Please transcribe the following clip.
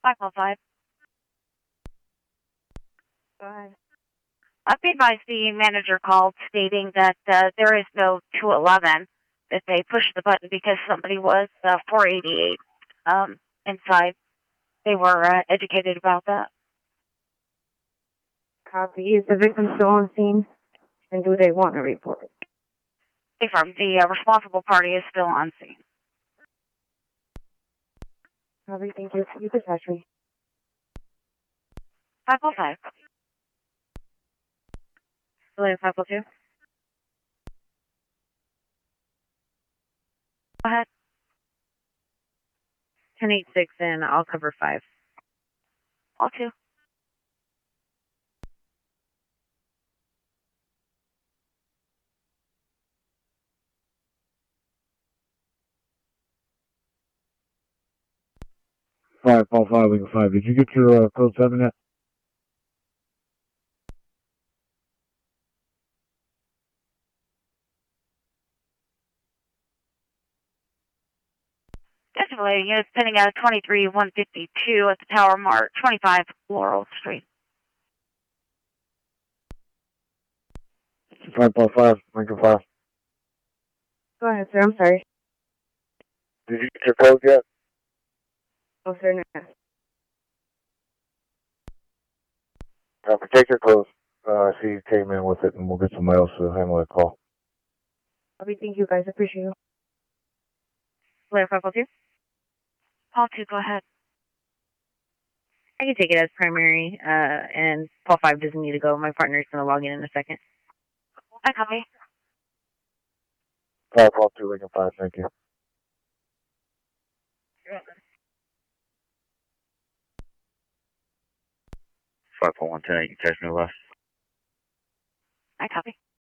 505. Go ahead. I've been advised the manager called stating that there is no 211, that they pushed the button because somebody was 488 inside. They were educated about that. Copy. Is the victim still on scene? And do they want a report? Confirmed. The responsible party is still on scene. Copy. Thank you. You dispatch me. 505. Hello, 502. Go ahead. 1086, and I'll cover 5. All 2. Five, Paul 5, Lincoln 5. Did you get your code 7 yet? Definitely, units pending at 23152 at the Tower Mart, 25 Laurel Street. 5, Paul 5, Lincoln 5. Go ahead, sir. I'm sorry. Did you get your code yet? Oh, sir, no. Take your clothes. I see you came in with it, and we'll get somebody else to handle that call. Copy. Thank you, guys. Appreciate you. Hello, 502. Paul 2, go ahead. I can take it as primary, and Paul 5 doesn't need to go. My partner's going to log in a second. I copy. 5, Paul 2, Lincoln 5, thank you. You're welcome. 5 Paul 110, you can text me left. I copy.